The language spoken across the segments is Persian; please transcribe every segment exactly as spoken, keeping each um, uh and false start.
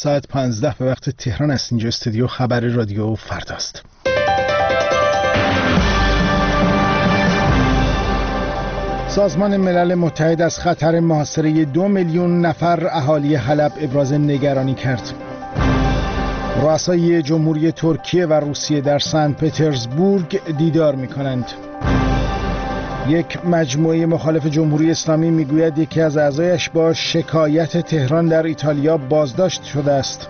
ساعت پانزده به وقت تهران است. اینجا استودیو خبر رادیو فرداست. سازمان ملل متحد از خطر محاصره دو میلیون نفر اهالی حلب ابراز نگرانی کرد. رؤسای جمهوری ترکیه و روسیه در سن پترزبورگ دیدار می‌کنند. یک مجموعه مخالف جمهوری اسلامی میگوید یکی از اعضایش با شکایت تهران در ایتالیا بازداشت شده است.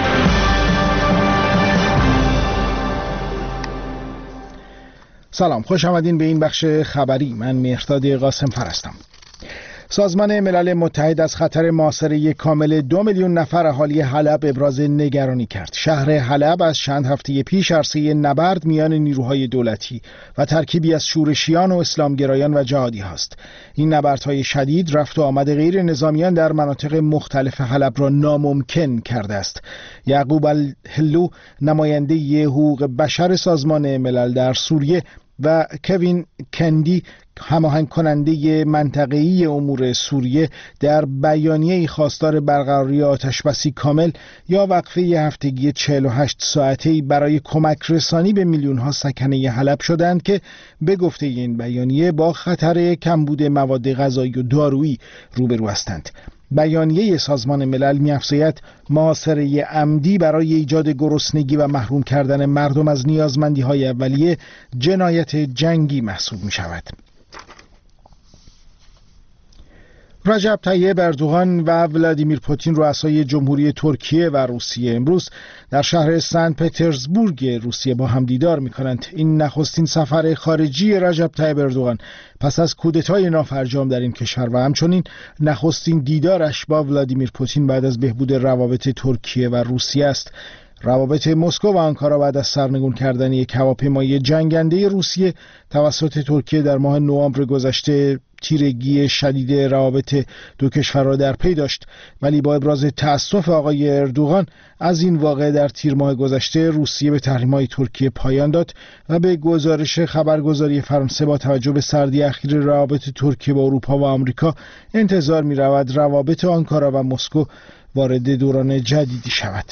سلام، خوش آمدین به این بخش خبری. من مهرداد قاسم‌فر هستم. سازمان ملل متحد از خطر محاصره کامل دو میلیون نفر اهالی حلب ابراز نگرانی کرد. شهر حلب از چند هفته پیش عرصه نبرد میان نیروهای دولتی و ترکیبی از شورشیان و اسلامگرایان و جهادی هاست. این نبردهای شدید رفت و آمد غیر نظامیان در مناطق مختلف حلب را ناممکن کرده است. یعقوب الهلو، نماینده حقوق بشر سازمان ملل در سوریه، و کوین کندی، هماهنگ کننده منطقه‌ای امور سوریه، در بیانیه‌ای خواستار برقراری آتشبسی کامل یا وقفه هفتگی چهل و هشت ساعته‌ای برای کمک رسانی به میلیون‌ها سکنه حلب شدند که به گفته این بیانیه با خطر کمبود مواد غذایی و دارویی روبرو هستند. بیانیه سازمان ملل می‌افزاید محاصره عمدی برای ایجاد گرسنگی و محروم کردن مردم از نیازمندی‌های اولیه جنایت جنگی محسوب می‌شود. رجب طیب اردوغان و ولادیمیر پوتین، رؤسای جمهوری ترکیه و روسیه، امروز در شهر سن پترزبورگ روسیه با هم دیدار می‌کنند. این نخستین سفر خارجی رجب طیب اردوغان پس از کودتای نافرجام در این کشور و همچنین نخستین دیدارش با ولادیمیر پوتین بعد از بهبود روابط ترکیه و روسیه است. روابط مسکو و آنکارا بعد از سرنگون کردن یک هواپیمای جنگنده روسیه توسط ترکیه در ماه نوامبر گذشته تیرگی شدید روابط دو کشور را در پی داشت، ولی با ابراز تأسف آقای اردوغان از این واقعه در تیر ماه گذشته روسیه به تحریم‌های ترکیه پایان داد و به گزارش خبرگزاری فرانسه با توجه به سردی اخیر روابط ترکیه با اروپا و آمریکا انتظار می‌رود روابط آنکارا و مسکو وارد دوران جدیدی شود.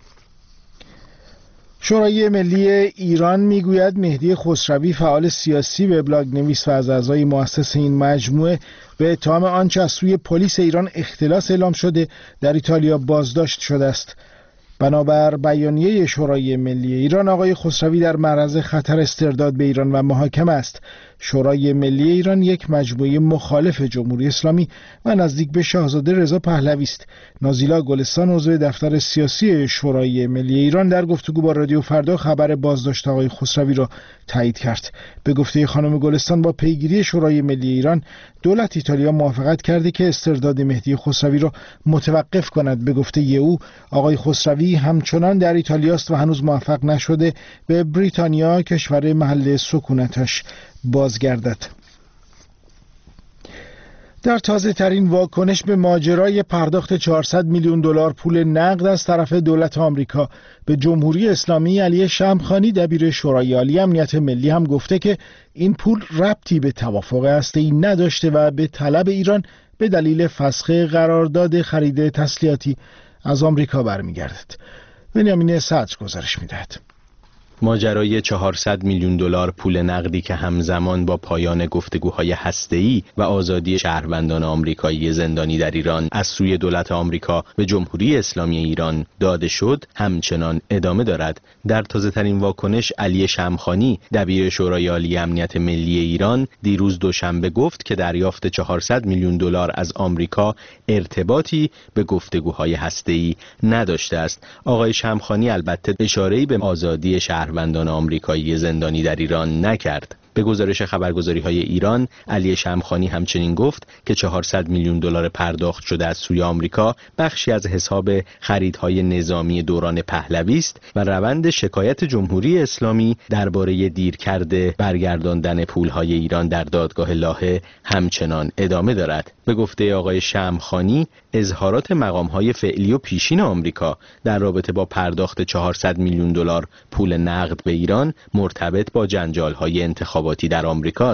شورای ملی ایران میگوید مهدی خسروی، فعال سیاسی، وبلاگ نویس و از اعضای مؤسس این مجموعه، به اتهام آنچه از سوی پلیس ایران اختلاس اعلام شده در ایتالیا بازداشت شده است. بنابر بیانیه شورای ملی ایران، آقای خسروی در معرض خطر استرداد به ایران و محاکمه است. شورای ملی ایران یک مجموعه مخالف جمهوری اسلامی و نزدیک به شاهزاده رضا پهلوی است. نازیلا گلستان، عضو دفتر سیاسی شورای ملی ایران، در گفتگو با رادیو فردا خبر بازداشت آقای خسروی را تایید کرد. به گفته خانم گلستان، با پیگیری شورای ملی ایران، دولت ایتالیا موافقت کرده که استرداد مهدی خسروی را متوقف کند. به گفته او، آقای خسروی همچنان در ایتالیا است و هنوز موفق نشده به بریتانیا، کشور محل سکونتش، بازگردد. در تازه ترین واکنش به ماجرای پرداخت چهارصد میلیون دلار پول نقد از طرف دولت آمریکا به جمهوری اسلامی، علی شمخانی، دبیر شورای عالی امنیت ملی، هم گفته که این پول ربطی به توافق هسته‌ای نداشته و به طلب ایران به دلیل فسخ قرارداد خرید تسلیحاتی از آمریکا برمیگردد. بنیامین صدر گزارش می‌دهد. ماجرای چهارصد میلیون دلار پول نقدی که همزمان با پایان گفتگوهای هسته‌ای و آزادی شهروندان آمریکایی زندانی در ایران از سوی دولت آمریکا به جمهوری اسلامی ایران داده شد، همچنان ادامه دارد. در تازه‌ترین واکنش، علی شمخانی، دبیر شورای عالی امنیت ملی ایران، دیروز دوشنبه گفت که دریافت چهارصد میلیون دلار از آمریکا ارتباطی به گفتگوهای هسته‌ای نداشته است. آقای شمخانی البته اشاره‌ای به آزادی شهر شهروندان آمریکایی زندانی در ایران نکرد. به گزارش خبرگزاری‌های ایران، علی شمخانی همچنین گفت که چهارصد میلیون دلار پرداخت شده از سوی آمریکا بخشی از حساب خریدهای نظامی دوران پهلوی است و روند شکایت جمهوری اسلامی درباره دیرکرد برگرداندن پولهای ایران در دادگاه لاهه همچنان ادامه دارد. به گفته آقای شمخانی، اظهارات مقام‌های فعلی و پیشین آمریکا در رابطه با پرداخت چهارصد میلیون دلار پول نقد به ایران مرتبط با جنجال‌های انتخاباتی در آمریکا است.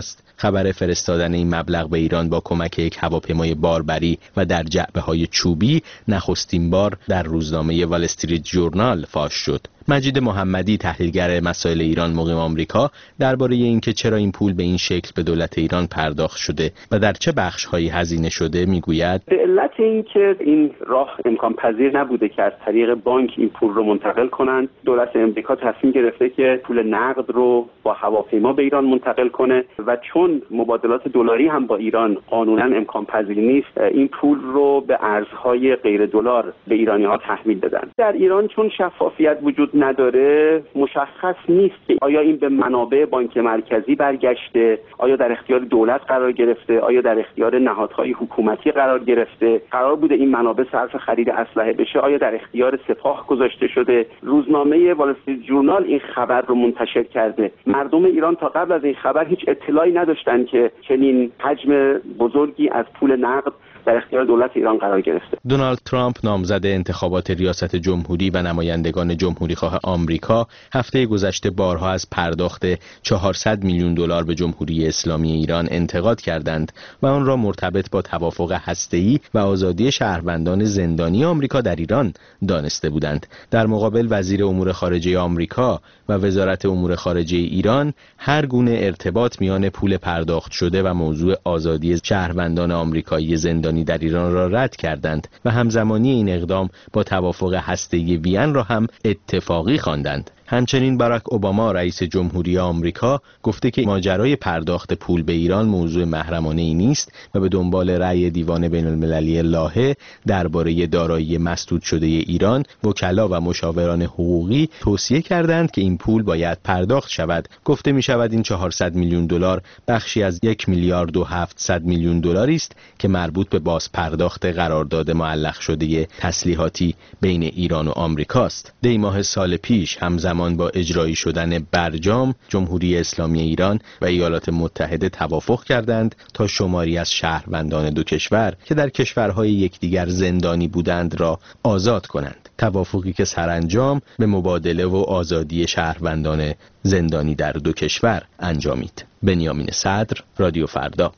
خبر فرستادن این مبلغ به ایران با کمک یک هواپیمای باربری و در جعبه‌های چوبی نخستین بار در روزنامه وال استریت جورنال فاش شد. مجید محمدی، تحلیلگر مسائل ایران مقیم آمریکا، درباره اینکه چرا این پول به این شکل به دولت ایران پرداخت شده و در چه بخش‌هایی هزینه شده میگوید: به علت اینکه این راه امکان پذیر نبوده که از طریق بانک این پول رو منتقل کنند، دولت امریکا تصمیم گرفته که پول نقد رو با هواپیما به ایران منتقل کنه و چون مبادلات دلاری هم با ایران قانونا امکان پذیر نیست، این پول رو به ارزهای غیر دلار به ایرانی‌ها تحویل دادن. در ایران چون شفافیت وجود نداره، مشخص نیست که آیا این به منابع بانک مرکزی برگشته، آیا در اختیار دولت قرار گرفته، آیا در اختیار نهادهای حکومتی قرار گرفته، قرار بوده این منابع صرف خرید اسلحه بشه، آیا در اختیار سپاه گذاشته شده. روزنامه وال استریت جورنال این خبر رو منتشر کرده. مردم ایران تا قبل از این خبر هیچ اطلاعی نداشتن که چنین حجم بزرگی از پول نقد در اختیار دولت ایران قرار گرفته. دونالد ترامپ، نامزد انتخابات ریاست جمهوری و نمایندگان جمهوریخواه آمریکا، هفته گذشته بارها از پرداخت چهارصد میلیون دلار به جمهوری اسلامی ایران انتقاد کردند و آن را مرتبط با توافق هسته‌ای و آزادی شهروندان زندانی آمریکا در ایران دانسته بودند. در مقابل وزیر امور خارجه آمریکا و وزارت امور خارجه ایران هر گونه ارتباط میان پول پرداخت شده و موضوع آزادی شهروندان آمریکایی زندانی در ایران را رد کردند و همزمانی این اقدام با توافق هسته‌ای وین را هم اتفاقی خواندند. همچنین باراک اوباما، رئیس جمهوری آمریکا، گفته که ماجرای پرداخت پول به ایران موضوع محرمانه‌ای نیست و به دنبال رأی دیوان بین‌المللی لاهه درباره دارایی مسدود شده ایران، وکلا و مشاوران حقوقی توصیه کردند که این پول باید پرداخت شود. گفته می شود این چهارصد میلیون دلار بخشی از یک میلیارد و هفتصد میلیون دلاری است که مربوط به باز پرداخت قرارداد معلق شده تسلیحاتی بین ایران و آمریکاست. دی ماه سال پیش همزمان با اجرایی شدن برجام، جمهوری اسلامی ایران و ایالات متحده توافق کردند تا شماری از شهروندان دو کشور که در کشورهای یکدیگر زندانی بودند را آزاد کنند. توافقی که سرانجام به مبادله و آزادی شهروندان زندانی در دو کشور انجامید. بنیامین صدر، رادیو فردا.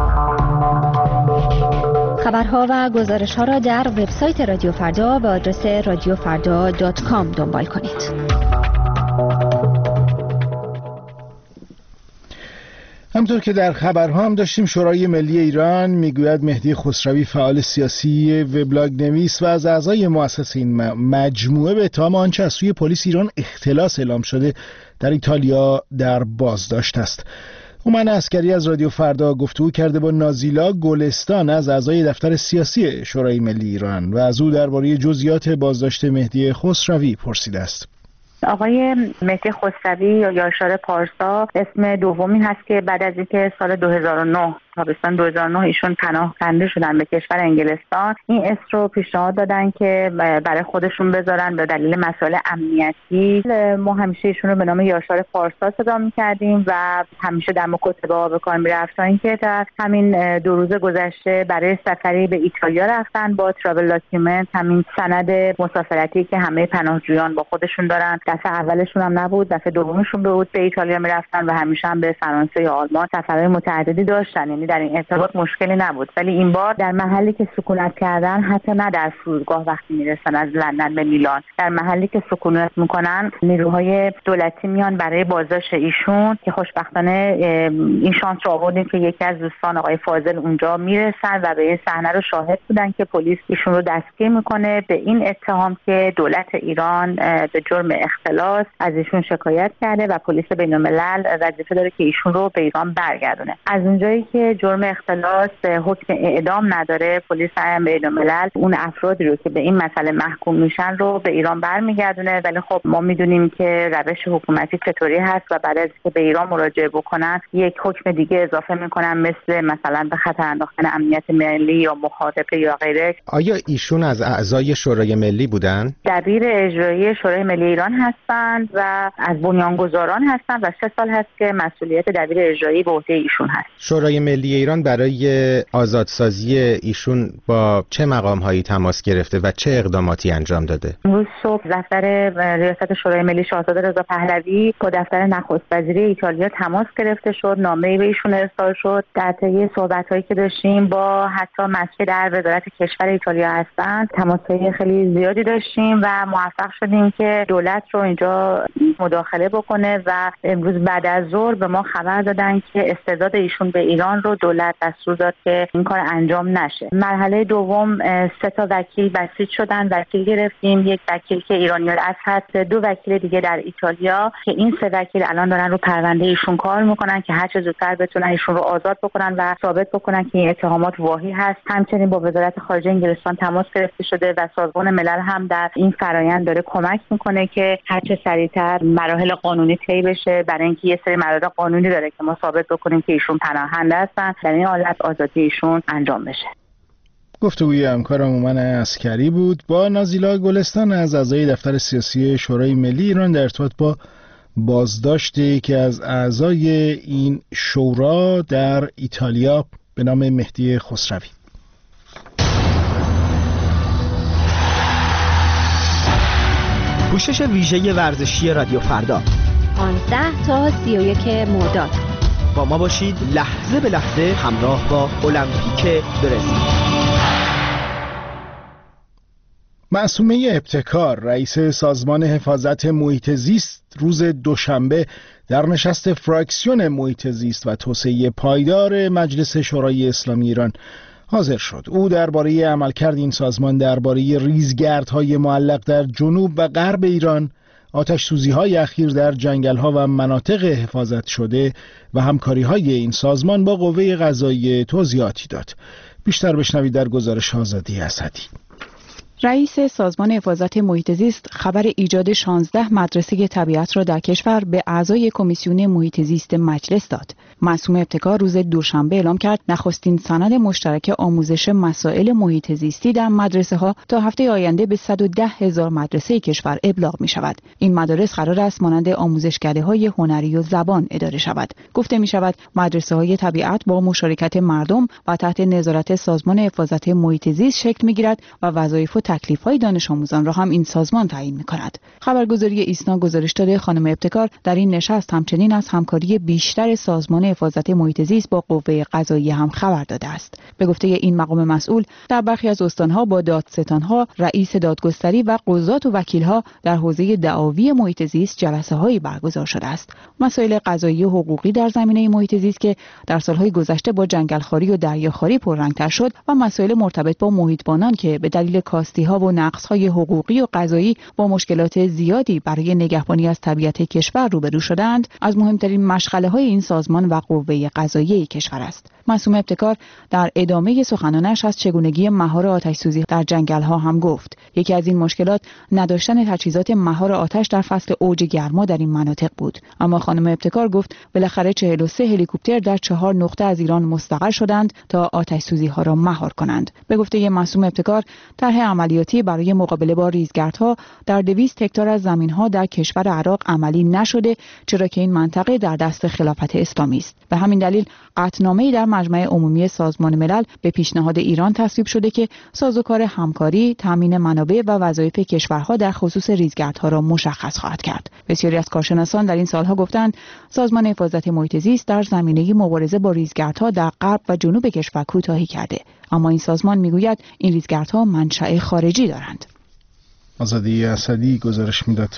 خبرها و گزارش‌ها را در وبسایت رادیو فردا به آدرس رادیو فردا دات کام دنبال کنید. همطور که در خبرها هم داشتیم، شورای ملی ایران میگوید مهدی خسروی، فعال سیاسی، وبلاگ نویس و از اعضای مؤسسه این مجموعه، به اتهام آنچه از سوی پلیس ایران اختلاس اعلام شده در ایتالیا در بازداشت است. هومن عسکری از رادیو فردا گفتگو کرده با نازیلا گلستان از اعضای دفتر سیاسی شورای ملی ایران و از او درباره جزئیات بازداشت مهدی خسروی پرسیده است. آقای مهدی خسروی یا یاشار پارسا اسم دومی هست که بعد از اینکه سال دو هزار و نه تابستان دو هزار و نه ایشون پناهنده شدن به کشور انگلستان، این اسم رو پیشنهاد دادن که برای خودشون بذارن به دلیل مسائل امنیتی. ما همیشه ایشون رو به نام یاشار پارسا صدا می‌کردیم و همیشه در مکاتبه به کار می‌رفت، تا اینکه در همین دو روز گذشته برای سفری به ایتالیا رفتن با تراول داکیومنت، همین سند مسافرتی که همه پناهجویان با خودشون دارن. دفعه اولشون هم نبود، دفعه دومشون بود به ایتالیا می‌رفتن و همیشه هم به فرانسه یا آلمان سفرهای متعددی داشتن، یعنی در این ارتباط مشکلی نبود. ولی این بار در محلی که سکونت کردن، حتی نه در فرودگاه وقتی میرسن از لندن به میلان، در محلی که سکونت میکنن نیروهای دولتی میان برای بازداشت ایشون، که خوشبختانه این شانس رو آوردیم که یکی از دوستان آقای فاضل اونجا میرسن و به این صحنه رو شاهد بودن که پلیس ایشون رو دستگیر میکنه به این اتهام که دولت ایران به جرم اختلاس از ایشون شکایت کرده و پلیس بین‌الملل وظیفه داره که ایشون رو به ایران برگردونه. از اونجایی که جرم اختلاس حکم اعدام نداره، پلیس هم بین‌الملل اون افرادی رو که به این مسئله محکوم میشن رو به ایران برمیگردونه. ولی خب ما میدونیم که روش حکومتی چطوری هست و بعد از که به ایران مراجعه بکنن یک حکم دیگه اضافه میکنن، مثل مثلا به خطر انداختن امنیت ملی یا مخاطبه یا غیره. آیا ایشون از اعضای شورای ملی بودن؟ دبیر اجرایی شورای ملی ایران هستند و از بنیانگذاران هستند و سه سال هست که مسئولیت دبیر اجرایی به عهده ایشون هست. شورای ملی ملی ایران برای آزادسازی ایشون با چه مقام‌هایی تماس گرفته و چه اقداماتی انجام داده؟ امروز صبح دفتر ریاست شورای ملی شاهزاده رضا پهلوی با دفتر نخست وزیری ایتالیا تماس گرفته شد، نامه‌ای به ایشون ارسال شد. در طی صحبت‌هایی که داشتیم با حتی مسئول در وزارت کشور ایتالیا هستند، تماس‌های خیلی زیادی داشتیم و موفق شدیم که دولت رو اینجا مداخله بکنه و امروز بعد از ظهر به ما خبر دادن که استعداد ایشون به ایران رو دولت دستور داد که این کار انجام نشه. مرحله دوم سه تا وکیل بسیج شدن، وکیل گرفتیم، یک وکیل که ایرانی الاصل هست، دو وکیل دیگه در ایتالیا که این سه وکیل الان دارن رو پرونده ایشون کار میکنن که هر چه زودتر بتونن ایشون رو آزاد بکنن و ثابت بکنن که این اتهامات واهی هست. همچنین با وزارت خارجه انگلستان تماس گرفته شده و سازمان ملل هم در این فرآیند داره کمک میکنه که هر چه سریعتر مراحل قانونی طی بشه، برای اینکه یه سری مراحل قانونی داره که ما ثابت بکنیم که ایشون پناهنده هستن، در این حالت آزادی ایشون انجام بشه. گفتگوی همکارم اومن عسکری بود با نازیلا گلستان از اعضای دفتر سیاسی شورای ملی ایران در ارتباط با بازداشت یکی از اعضای این شورا در ایتالیا به نام مهدی خسروی. پوشش ویژه ورزشی رادیو فردا پانزده تا سی و یک مرداد. با ما باشید لحظه به لحظه همراه با المپیک برزیل. معصومه ابتکار رئیس سازمان حفاظت محیط زیست روز دوشنبه در نشست فراکسیون محیط زیست و توسعه پایدار مجلس شورای اسلامی ایران حاضر شد. او درباره عملکرد این سازمان درباره ریزگردهای معلق در جنوب و غرب ایران، آتش سوزی‌های اخیر در جنگل‌ها و مناطق حفاظت شده و همکاری‌های این سازمان با قوه قضاییه توضیحاتی داد. بیشتر بشنوید در گزارش آزادی اسدی. رئیس سازمان حفاظت محیط زیست خبر ایجاد شانزده مدرسه طبیعت را در کشور به اعضای کمیسیون محیط زیست مجلس داد. معصومه ابتکار روز دوشنبه اعلام کرد نخستین سند مشترک آموزش مسائل محیط زیستی در مدرسه ها تا هفته آینده به صد و ده هزار مدرسه کشور ابلاغ می شود. این مدارس قرار است مانند آموزشکده های هنری و زبان اداره شود. گفته می شود مدرسه های طبیعت با مشارکت مردم و تحت نظارت سازمان حفاظت محیط زیست شکل می گیرد و وظایف و تکلیف‌های دانش آموزان را هم این سازمان تعیین می‌کند. خبرگزاری ایسنا گزارش داده خانم ابتکار در این نشست همچنین از همکاری بیشتر سازمان حفاظت محیط زیست با قوه قضاییه هم خبر داده است. به گفته این مقام مسئول در برخی از استان‌ها با دادستان‌ها، رئیس دادگستری و قضات و وکیل‌ها در حوزه دعاوی محیط زیست جلسه‌هایی برگزار شده است. مسائل قضایی و حقوقی در زمینه محیط زیست که در سال‌های گذشته با جنگل‌خواری و دریاخواری پررنگ‌تر شد و مسائل مرتبط با محیطبانان که به دلیل ها و نقص‌های حقوقی و قضایی با مشکلات زیادی برای نگهبانی از طبیعت کشور روبرو شدند، از مهمترین مشغله‌های این سازمان و قوه قضاییه کشور است. معصومه ابتکار در ادامه سخنانش از چگونگی مهار آتش‌سوزی در جنگل‌ها هم گفت. یکی از این مشکلات نداشتن تجهیزات مهار آتش در فصل اوج گرما در این مناطق بود. اما خانم ابتکار گفت بالاخره چهل و سه هلیکوپتر در چهار نقطه از ایران مستقر شدند تا آتش‌سوزی‌ها را مهار کنند. به گفته معصومه ابتکار طرح عملیاتی برای مقابله با ریزگردها در دویست هکتار از زمین‌ها در کشور عراق عملی نشده، چرا که این منطقه در دست خلافت اسلامی است. به همین دلیل قطعنامه‌ای در مجمع عمومی سازمان ملل به پیشنهاد ایران تصویب شده که سازوکار همکاری، تامین منابع و وظایف کشورها در خصوص ریزگردها را مشخص خواهد کرد. بسیاری از کارشناسان در این سالها گفتند سازمان حفاظت محیط زیست در زمینه مبارزه با ریزگردها در غرب و جنوب کشور کوتاهی کرده، اما این سازمان میگوید این ریزگردها منشأ خارجی دارند. آزادی اسدی گزارش میداد.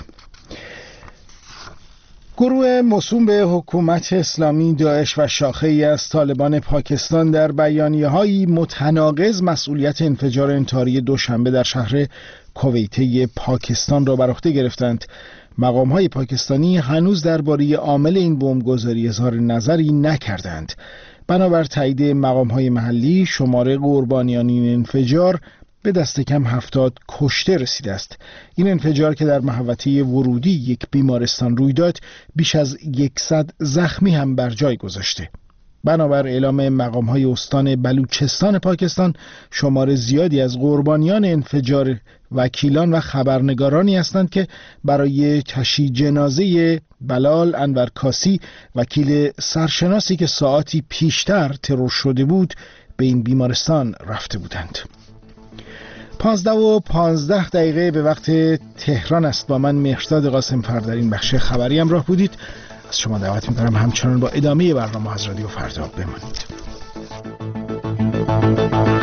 گروه موسوم به حکومت اسلامی داعش و شاخه‌ای از طالبان پاکستان در بیانیه‌هایی متناقض مسئولیت انفجار انتحاری دوشنبه در شهر کویته پاکستان را بر عهده گرفتند. مقام‌های پاکستانی هنوز درباره عامل این بمبگذاری اظهار نظری نکردند. بنابر تایید مقام‌های محلی شماره قربانیان این انفجار به دست کم هفتاد کشته رسیده است. این انفجار که در محوطه ورودی یک بیمارستان روی داد بیش از صد زخمی هم بر جای گذاشته. بنابر اعلام مقام‌های استان بلوچستان پاکستان، شمار زیادی از قربانیان انفجار وکیلان و خبرنگارانی هستند که برای تشییع جنازه بلال انور کاسی، وکیل سرشناسی که ساعتی پیشتر ترور شده بود، به این بیمارستان رفته بودند. پانزده و پانزده دقیقه به وقت تهران است. با من مهرداد قاسمفر در این بخش خبری همراه بودید. از شما دعوت می‌کنم همچنان با ادامه برنامه از رادیو فردا بمانید.